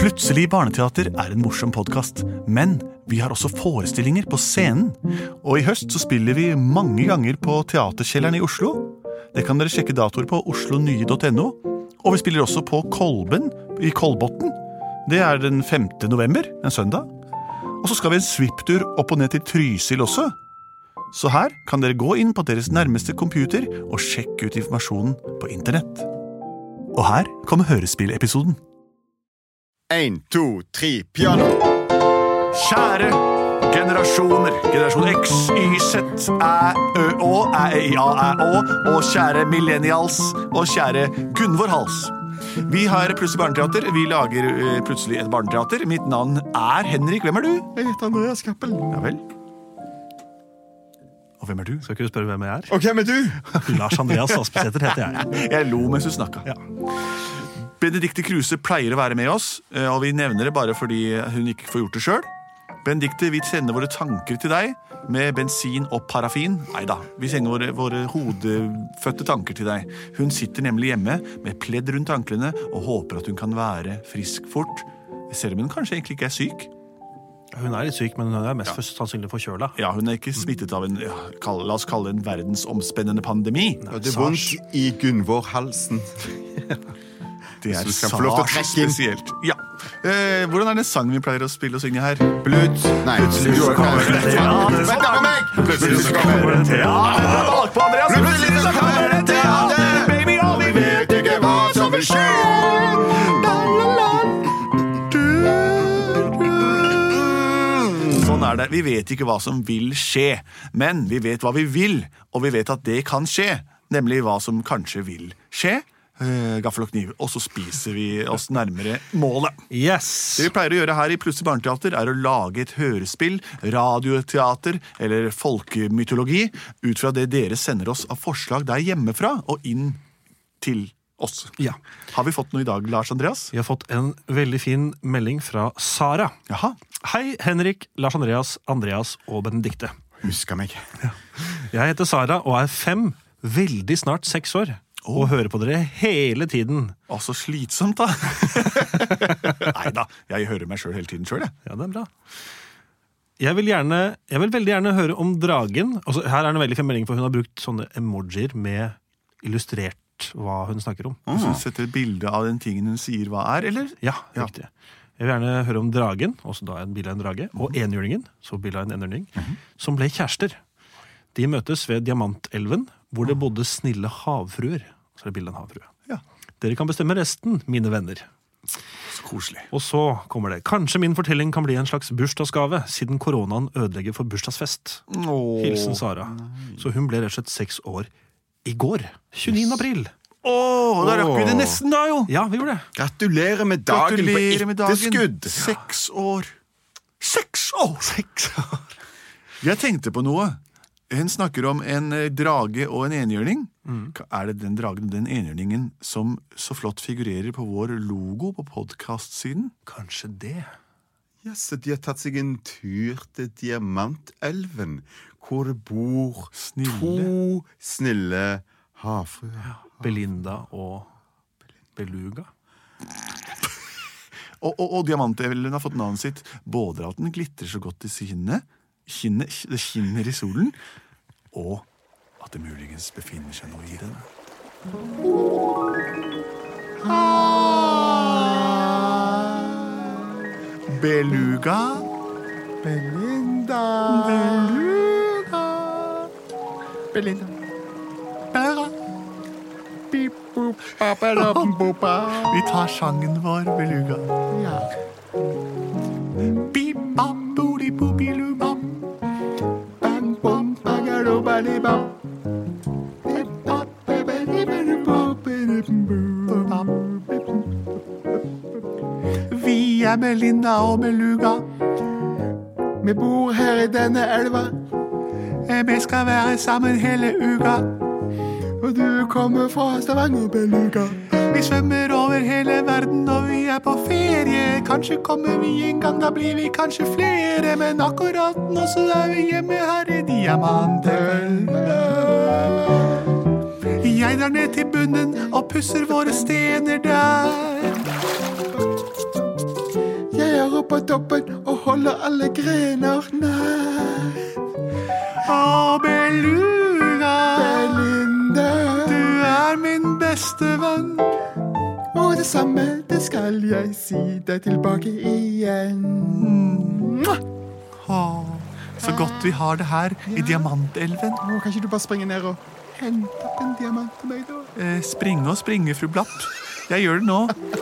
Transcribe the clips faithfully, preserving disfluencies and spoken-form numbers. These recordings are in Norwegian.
Plutselig barneteater er en morsom podcast, men vi har også forestillinger på scenen. Og i høst så spiller vi mange ganger på Teaterkjelleren i Oslo. Det kan dere sjekke datoer på oslonye punktum no. Og vi spiller også på Kolben i Kolbotn. Det er den femte november, en søndag. Og så skal vi en svipptur opp og ned til Trysil også. Så her kan dere gå inn på deres nærmeste computer og sjekke ut informasjonen på internett. Og her kommer hørespillepisoden. En, to, tre, piano! Kjære generasjoner, generasjon X, Y, Z, Æ, Ø, Å, Æ, I, A, Æ, Å, og kjære millennials, og kjære Gunvor Hals. Vi har Plutselig barneteater, vi lager uh, plutselig et barneteater. Mitt navn er Henrik, hvem er du? Jeg heter Andreas Kappel. Ja vel. Og hvem er du? Skal ikke du spørre hvem jeg er? Og hvem er du? Lars Andreas Aspesæter heter jeg. Jeg lo mens du snakket. Ja. Benedikte Kruse pleier å være med oss, og vi nevner det bare fordi hun ikke får gjort det selv. Benedikte, vi sender våre tanker til deg med bensin og parafin. Neida, vi sender våre, våre hodefødte tanker til deg. Hun sitter nemlig hjemme med pledd rundt anklene og håper at hun kan være frisk fort. Selv om hun kanskje egentlig ikke er syk. Hun er litt syk, men hun er mest ja. sannsynlig forkjøla. Ja, hun er ikke smittet av en, ja, la oss kalle det en verdensomspennende pandemi. Nei, det er vondt i Gunvor halsen. Det er så spesielt. Ja. Eh, hvordan er det sang vi pleier å spille og synge her? Bluts. Nei, plutselig så kommer det teater. Vent på meg! Plutselig så kommer det teater. Bakpå, Andreas! Plutselig så kommer det teater. Baby, og vi vet ikke hva som vil skje. Sånn er det. Vi vet ikke hva som vil skje, men vi vet hva vi vil, og vi vet at det kan skje, nemlig hva som kanskje vil skje. Uh, gaffel og kniv, og så spiser vi oss nærmere målet. Yes! Det vi pleier å gjøre her i Plutselig barneteater er å lage et hørespill, radioteater eller folkemytologi ut fra det dere sender oss av forslag der hjemmefra og inn til oss. Ja. Har vi fått noe i dag, Lars Andreas? Vi har fått en veldig fin melding fra Sara. Jaha. Hei, Henrik, Lars Andreas, Andreas og Benedikte. Husker meg. Ja. Jeg heter Sara og er fem, veldig snart seks år. Og hører på dere hele tiden. Å, så slitsomt da. Neida, jeg hører meg selv hele tiden selv, jeg. Ja, det er bra. Jeg vil, gjerne, jeg vil veldig gjerne høre om dragen. Altså, her er en veldig fin melding, for hun har brukt sånne emojier med illustrert hva hun snakker om. Mm. Så hun setter et bilde av den tingen hun sier hva er, eller? Ja, riktig. Jeg vil gjerne høre om dragen, også da en bilde av en drage, og enhjørningen, så bilde av en enhjørning, mm-hmm. som ble kjærester. De møtes ved Diamantelven, hvor det bodde snille havfruer. Så er det bildet av en havfrue. Ja. Dere kan bestemme resten, mine venner. Så koselig. Og så kommer det. Kanskje min fortelling kan bli en slags bursdagsgave, siden koronaen ødelegger for bursdagsfest. Åh, Hilsen Sara. Nei. Så hun ble rett og slett seks år i går. tjueniende april. Åh, da rakk vi det nesten da, jo. Ja, vi gjorde det. Gratulerer med dagen Gratulerer på med dagen. etterskudd. Seks år. Seks år! Seks år. Jeg tenkte på noe. Hun snakker om en drage og en enhjørning. Mm. Er det den dragen og den enhjørningen som så flott figurerer på vår logo på podcast-siden? Kanskje det. Ja, så de har tatt seg en tur til Diamantelven, hvor det bor snille. to snille havfruer. Ja, Belinda og Beluga. og, og, og Diamantelven har fått navnet sitt både at den glitter så godt i sinnet, Kinne, det skinner i solen, og at det muligens befinner seg noe i den. Beluga, Belinda, Beluga, Belinda, Beluga. Vi tar sangen vår, Beluga. Ja. Bip-bap-bodi-bobi-lu-bap. Vi er Belinda og Beluga. Vi bor her i denne elva. Vi skal være sammen hele uka. Og du kommer fra Stavanger, Beluga. Vi svømmer over hele verden, og vi er på ferie. Kanskje kommer vi en gang, da blir vi kanskje flere. Men akkurat nå så er vi hjemme her i Diamantelven. Jeg drar ned til bunnen og pusser våre stener der. står på toppen og holder alle grener nær. Å, Beluga, Belinda, du er min beste venn. og det samme, det skal jeg si deg tilbake igjen. Å, så godt vi har det her i Diamantelven. Å, kan ikke du bare springe ned og hente opp en diamant til meg da? Eh, springe og springe, fru Blatt. Jeg gjør det nå.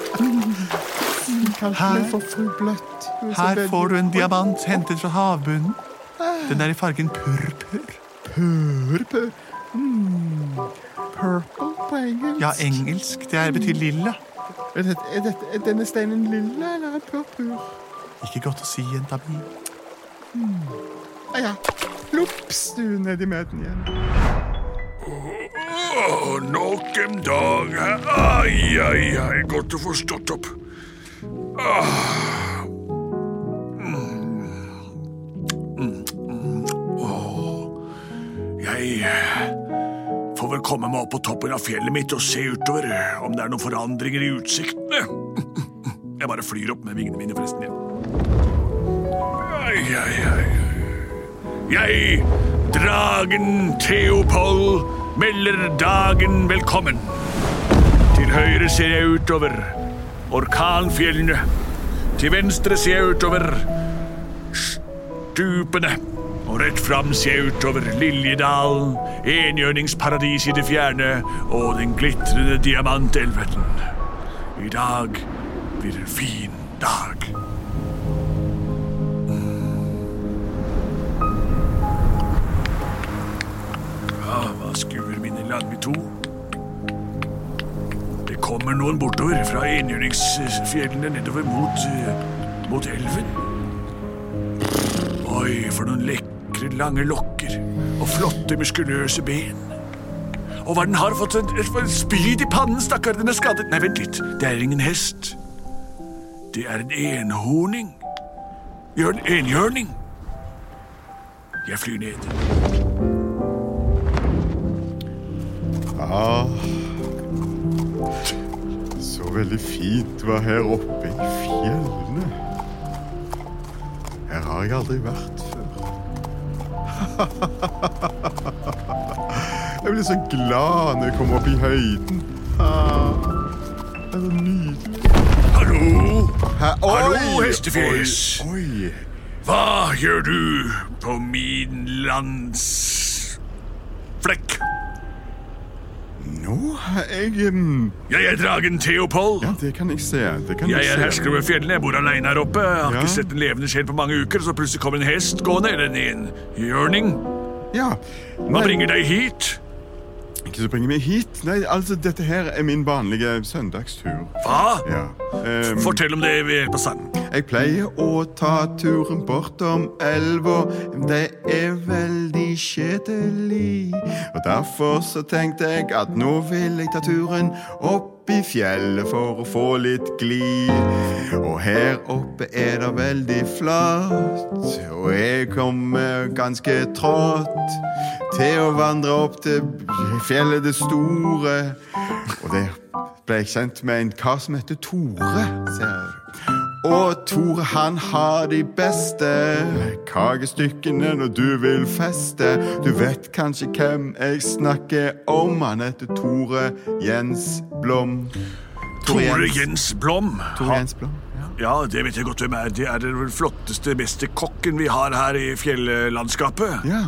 Kall meg for fru Bløtt. Du er så Her veldig- får du en diamant hentet fra havbunnen. Den er i fargen purpur. Purpur. Mm. Purple på engelsk. Ja, engelsk. Det er betyr lilla. Er, det, er, det, er denne steinen lilla eller er purpur? Ikke godt å si, jenta mi. Ah, ja. Plops, du ned i møten igjen. Åh, nok en dag. Ai, ai, ai, godt å få stått opp. Ah. Mm. Mm. Mm. Åh. Jeg får vel komme meg opp på toppen av fjellet mitt og se utover om det er noen forandringer i utsiktene. Jeg bare flyr opp med vingene mine forresten. Ai, ai, ai. Jeg, dragen Theopol, melder dagen velkommen. Til høyre ser jeg utover orkanfjellene. Til venstre ser jeg utover stupene. Og rett frem ser jeg utover Liljedalen, enhjørningsparadis i det fjerne og den glitrende diamantelven. I dag blir det en fin dag. Hva skuer mine lange to? Det kommer noen bortover fra enhjørningsfjellene nedover mot, uh, mot elven. Oi, for noen lekre, lange lokker og flotte, muskuløse ben. Og hva den har fått et, et, et spyd i pannen, stakkar, den er skadet. Nei, vent litt, det er ingen hest. Det er en enhorning. Gjør en enhjørning. Jeg flyr ned. Ah, så veldig fint det var her oppe i fjellene. Her har jeg aldri vært før. Jeg blir så glad når jeg kommer opp i høyden. Ah, det er så nydelig. Hallo? Hæ? Hallo, Oi, hestefjes. Oi, oi. Hva gjør du på min landsflekk? Nå har jeg... Um... Jeg er dragen Theopol. Ja, det kan jeg se. Det kan Jeg jeg er se. hersker over fjellene, jeg bor alene her oppe. Jeg har Ja. ikke sett en levende sjel på mange uker, så plutselig kommer en hest gående, eller en enhjørning. Ja. Hva Nei, bringer deg hit? Ikke så bringer meg hit. Nei, altså, dette her er min vanlige søndagstur. Hva? Ja. Um, Fortell om det ved hjelp av sang. Jeg pleier å ta turen bortom elva. Det er veldig kjedelig. Og derfor så tenkte jeg at nå vil jeg ta turen opp i fjellet for å få litt glid. Og her oppe er det veldig flatt, og jeg kommer ganske trått til å vandre opp til fjellet det store. Og der ble jeg kjent med en kar som heter Tore, ser jeg. Og Tore, han har de beste kagestykkene når du vil feste. Du vet kanskje hvem jeg snakker om. Han heter Tore Jens Blom. Tore Jens Blom. Tore Jens Blom, ja. Ja, det vet jeg godt hvem er. Det er den flotteste, beste kokken vi har her i fjellandskapet. Ja.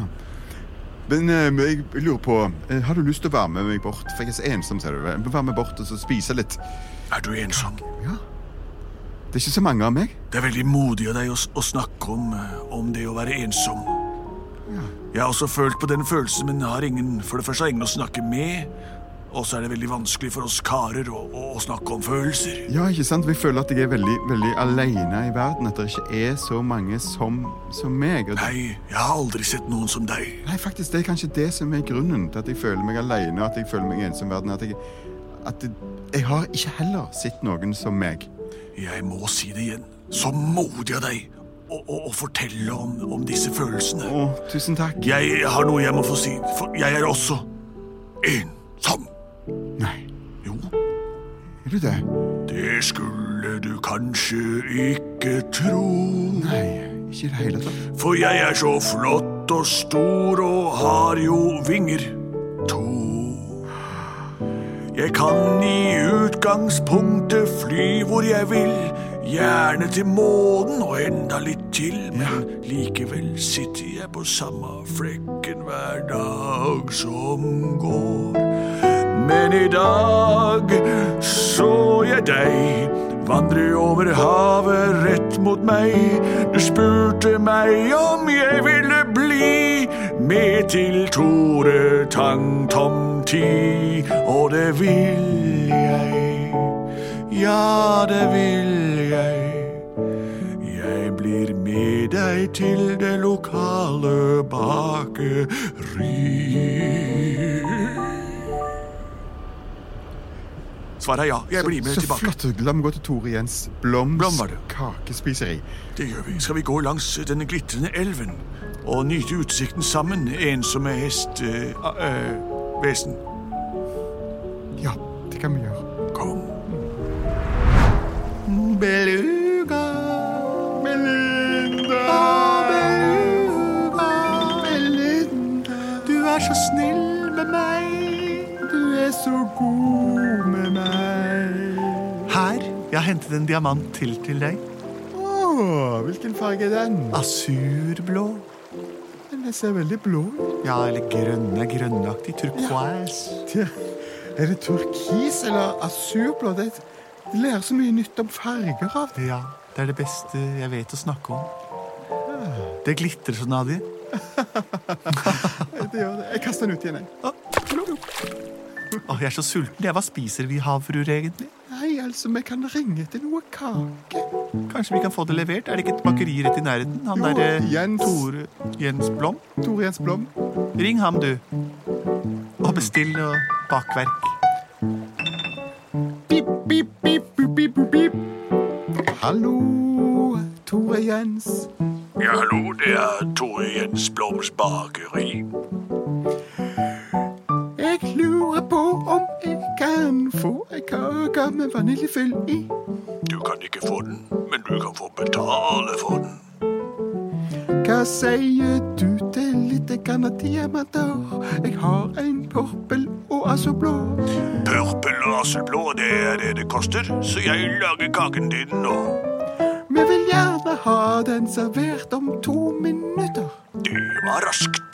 Men eh, jeg lurer på, eh, har du lyst til å være med meg bort? For jeg er så ensom, ser du. Jeg vil være med bort og så spise litt. Er du ensom? Ja. Det er ikke så mange av meg. Det er veldig modig av deg å, å snakke om, eh, om det å være ensom. Ja. Jeg har også følt på den følelsen, men har ingen, for det første har ingen å snakke med. Og så er det veldig vanskelig for oss karer å, å, å snakke om følelser. Ja, ikke sant? Vi føler at jeg er veldig, veldig alene i verden. At det ikke er så mange som, som meg. Og det... Nei, jeg har aldri sett noen som deg. Nei, faktisk, det er kanskje det som er grunnen til at jeg føler meg alene, og at jeg føler meg ensom i verden. At jeg, at jeg, jeg har ikke heller sett noen som meg. Jeg må si det igjen. Så modig av deg å, å, å fortelle om, om disse følelsene. Å, tusen takk. Jeg har noe jeg må få si, for jeg er også ensom. Nei, Jo, er du det? det skulle skulle du kanskje ikke tro. Nei, ikke det hele tatt. For jeg er så flott og stor og har jo vinger to. Jeg kan i utgangspunktet fly hvor jeg vil, gjerne til månen og enda litt til, men likevel sitter jeg på samme flekken hver dag som går. Men i dag så jeg deg vandre over havet rett mot meg. Du spurte meg om jeg ville bli med til Tore Tang Tom Ti, og det vil jeg. Ja, det vil jeg. Jeg blir med deg til det lokale bakeri. Svaret er ja, jeg blir med så, så tilbake. Så flott, la meg gå til Tore Jens Bloms Blom var det. kakespiseri. Det gjør vi. Skal vi gå langs denne glitrende elven og nyte utsikten sammen, ensomme hest, øh, øh, vesen? Ja, det kan vi gjøre. Kom. Beluga, Belinda, Beluga, Belinda. Du er så snill med meg, du er så god med meg. Her, jeg har hentet en diamant til til deg. Åh, hvilken farge er den? Asurblå. Den ser veldig blå ut. Ja, eller grønne, grønnaktig, turquoise. Det- Er det turkis eller asurblå? Det, det lærer så mye nytt om farger av det. Ja, det er det beste jeg vet å snakke om. Det glitrer så, Nadia. Det gjør det. Jeg kaster den ut igjen, jeg. Åh, jeg er så sulten. Jeg, hva spiser vi havfruer egentlig? Nei, altså, vi kan ringe til noe kake. Kanskje vi kan få det levert? Er det ikke et bakeri rett i nærheten? Han Jo, der eh, Jens. Tore Jens Blom? Tore Jens Blom. Ring ham, du. Og bestill noe bakverk. Bip, bip, bip, bip, bip, bip, bip. Hallo, Tore Jens. Ja, hallo, det er Tore Jens Bloms bakeri. Jeg lurer på om jeg kan få en kake med vaniljefyll i. Du kan ikke få den, men du kan få betale for den. Hva sier du til litt grann diamanter? Jeg har en purpel og azurblå. Purpel og azurblå, det er det det koster, så jeg lager kaken din nå. Vi vil gjerne ha den servert om to minutter. Det var raskt.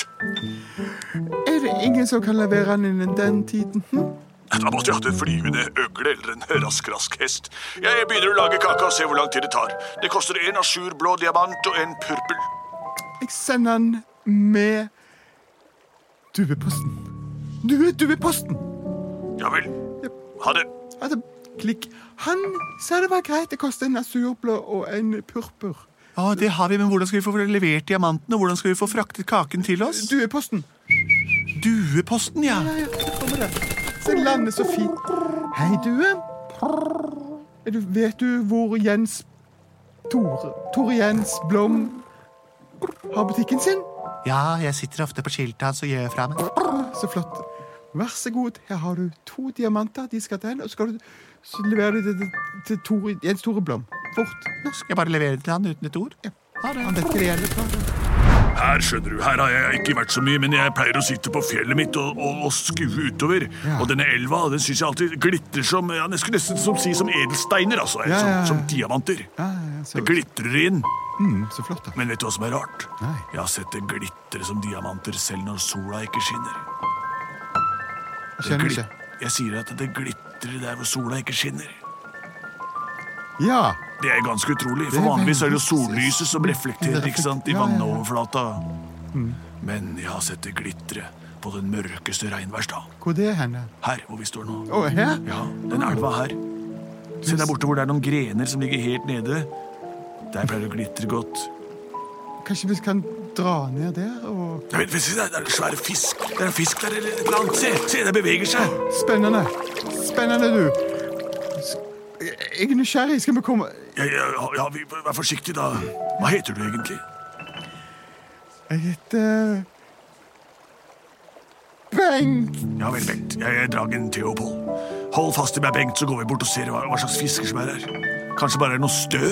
Er det ingen som kan levere den innen den tiden? Hm? Da måtte jeg hatt en flyvende øgle eller en rask-rask hest. Jeg begynner å lage kaka og se hvor lang tid det tar. Det koster en azurblå diamant og en purpel. Jeg sender den med dueposten. Due, dueposten. Ja vel. Ha det. Altså, klikk. Han sa det var greit. Det koster en azurblå og en purpur. Ja, det har vi, men hvordan skal vi få levert diamantene? Hvordan skal vi få fraktet kaken til oss? Dueposten. Dueposten, ja. Ja, ja, så kommer det. Så den lander så fint. Hei, due. Er du, vet du hvor Jens Tore, Tore Jens Blom har butikken sin? Ja, jeg sitter ofte på skiltet hans og gjør fra meg. Så flott. Vær så god. Her har du to diamanter. De skal til henne. Og så, skal du, så leverer du det til, til Tore, Jens Tore Blom. Fort. Nå skal jeg bare levere det til han uten et ord. Ja. Ha det. Han vet ikke det gjelder. Her skjønner du, her har jeg ikke vært så mye, men jeg pleier å sitte på fjellet mitt og, og, og skue utover. Ja. Og denne elva, den synes jeg alltid glitter som, ja, nesten, nesten som, si, som edelsteiner, altså, Ja, ja, ja. Som, som diamanter. Ja, ja, så, Det glitrer inn. mm, så flott da. Men vet du hva som er rart? Nei. Jeg har sett det glitre som diamanter selv når sola ikke skinner. Jeg Det skjønner glit- ikke. Jeg sier at det glitrer der hvor sola ikke skinner. Ja. Det er ganske utrolig, Det for er vanligvis er det jo veldig- sollyset som reflekterer, ikke sant, i Ja, ja, ja. vannoverflata. Men jeg har sett det glitre på den mørkeste regnværsdag. Hvor det er henne? Her hvor vi står nå. Å, her? Ja, den elva her. Se der borte hvor det er noen grener som ligger helt nede. Der pleier det å glitre godt. Kanskje vi kan dra ned der og... Nei, men, se, der er en svær fisk. Det er en fisk der eller et eller annet. Se, se, det beveger seg. Spennende. Spennende, du. S- Jeg er nysgjerrig. Skal vi komme... Ja, ja, ja, vi, vær forsiktig da. Hva heter du egentlig? Jeg heter... Bengt. Ja vel, Bengt. Jeg er Dragen Theopol. Hold fast i meg, Bengt, så går vi bort og ser hva, hva slags fisker som er her. Kanskje bare er noe stør?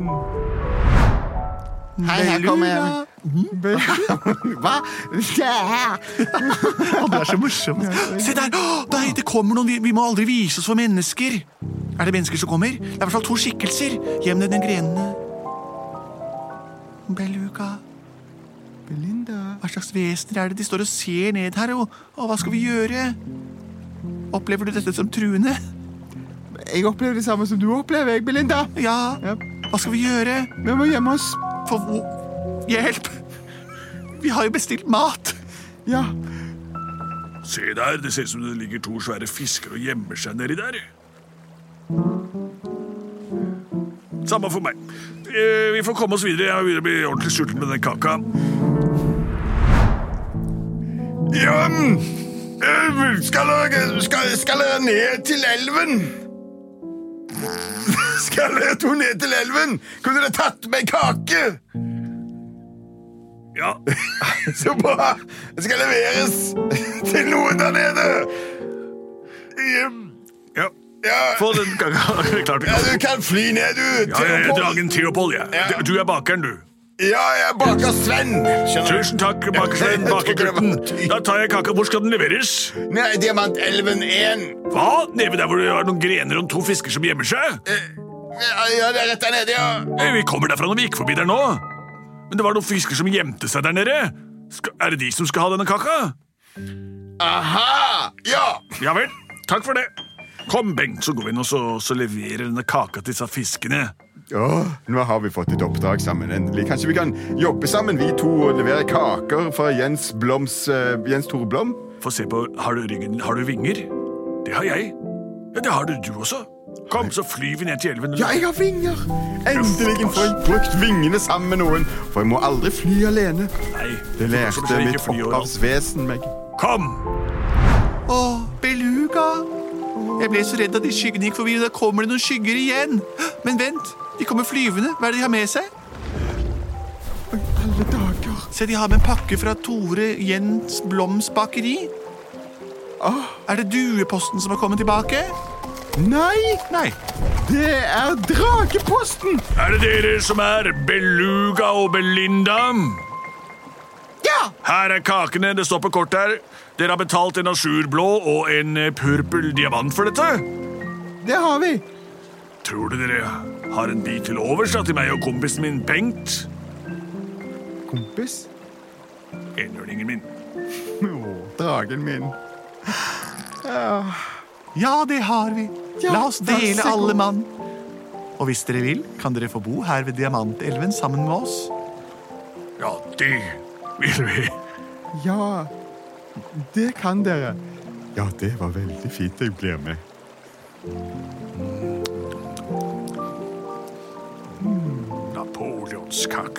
Hei, her kommer jeg. Hva? Ja. Det er så morsomt. Se der! Åh, nei, det kommer noen. Vi, vi må aldri vise oss for mennesker. Er det mennesker som kommer? Det er i hvert fall to skikkelser. Gjem ned den grenene. Beluga. Belinda. Hva slags vesener er det? De står og ser ned her. Og, og hva skal vi gjøre? Opplever du dette som truende? Jeg opplever det samme som du opplever, jeg, Belinda. Ja. Ja. Hva skal vi gjøre? Vi må gjemme oss. For hvor? Hjelp! Vi har jo bestilt mat. Ja. Se der, det ser ut som det ligger to svære fisker og gjemmer seg nedi der. Samme for meg. Eh, vi får komme oss videre. Jeg vil bli ordentlig sulten med den kaka. Ja, øh, skal dere, skal, skal dere ned til elven? Skal dere to ned til elven? Kunne dere tatt med kake? Ja, Så bra! Det skal leveres til noen der nede. ja. Ja, Få den kaka. Klart vi ja kan. du kan fly ned, du. Ja, jeg er Theopol. dragen Theopol, ja. Ja. Du er bakeren, du. Ja, jeg er baker Sven. Skjønner du? Tusen takk, bakersvenn, Jeg trodde det var bakergutten. ty- Da tar jeg kaka. Hvor skal den leveres? Nei, Diamantelven én. Hva? Nede der hvor det er noen grener og to fisker som gjemmer seg? Ja, ja, det er rett der nede, ja. Eh, Vi kommer derfra når vi gikk forbi der nå. Men det var noen fisker som gjemte seg der nede. Skal, er det de som skal ha denne kaka? Aha! Ja! Ja vel, takk for det. Kom, Bengt, så går vi inn og så, så leverer denne kaka til disse fiskene. Åh, nå har vi fått et oppdrag sammen, endelig. Kanskje vi kan jobbe sammen, vi to, og levere kaker fra Jens Bloms, uh, Jens Tore Blom? Få se på, har du ryggen, har du vinger? Det har jeg. Ja, det har du du også. Kom, så flyr vi ned til elven. Ja, jeg har vinger! Endelig får jeg brukt vingene sammen med noen, for jeg må aldri fly alene. Nei, Det lærte så blir det mitt ikke fly overalt. opphavsvesen meg. Kom! Å, beluga! Jeg ble så redd at de skyggene gikk forbi, og da kommer det noen skygger igjen. Men vent, de kommer flyvende. Hva er det de har med seg? Oi, alle dager. Se, de har med en pakke fra Tore Jens Bloms bakeri. Åh, Er det dueposten som har kommet tilbake? nei! Nei. Det er drageposten! Er det dere som er Beluga og Belinda? Ja! Her er kakene, det står på kortet her. Dere har betalt en asurblå og en eh, purpel diamant for dette. Det har vi. Tror du dere har en bit til overs da, til meg og kompisen min Bengt? Kompis? Enhjørningen min. Åh, dragen min. Ja, det har vi. Ja, La oss vær dele så god. alle mann. Og hvis dere vil, kan dere få bo her ved Diamantelven sammen med oss. Ja, det vil vi. Ja, det kan dere. Ja, det var veldig fint jeg blir med. Napoleonskake.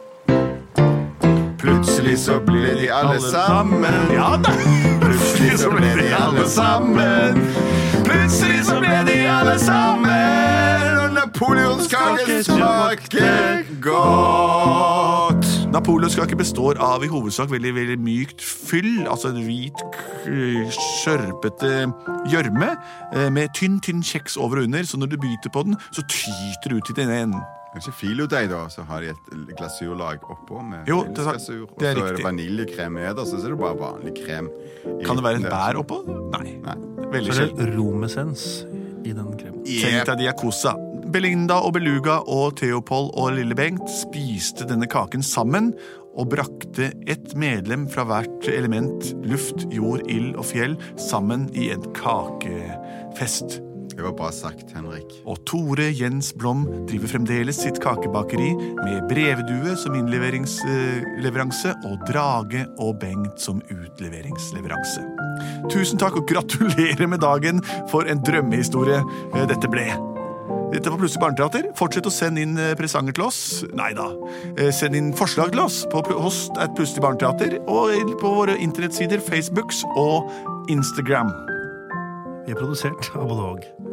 Plutselig så ble de alle sammen. Ja da! Plutselig så ble de alle sammen. Plutselig så ble de alle sammen. Og napoleonskaken smaker godt. Napoleonskake består av i hovedsak veldig, veldig mykt fyll, altså en hvit, k- skjørpete gjørme eh, med tynn, tynn kjeks over og under, så når du biter på den, så tyter det ut i den enden. Kanskje filodeig da, så har de et glasurlag oppå med Jo, det er- glasur, og det er så er riktig. det vaniljekrem nederst, og så er det bare vanlig krem. i Kan det være midten et der. bær oppå? Nei. Nei. Veldig Så er sjelden. det romessens i den kremen. Tenk deg diakosa. Belinda og Beluga og Theopol og Lille Bengt spiste denne kaken sammen og brakte ett medlem fra hvert element, luft, jord, ild og fjell, sammen i en kakefest. Det var bra sagt, Henrik. Og Tore Jens Blom driver fremdeles sitt kakebakeri med brevdue som innleveringsleveranse og Drage og Bengt som utleveringsleveranse. Tusen takk og gratulerer med dagen for en drømmehistorie eh, dette ble. Dette var Plutselig barneteater. Fortsett å sende inn eh, presanger til oss. Neida. Eh, Send inn forslag til oss på pl- host at Plutselig barneteater og på våre internettsider Facebooks og Instagram. Vi er produsert av Både og.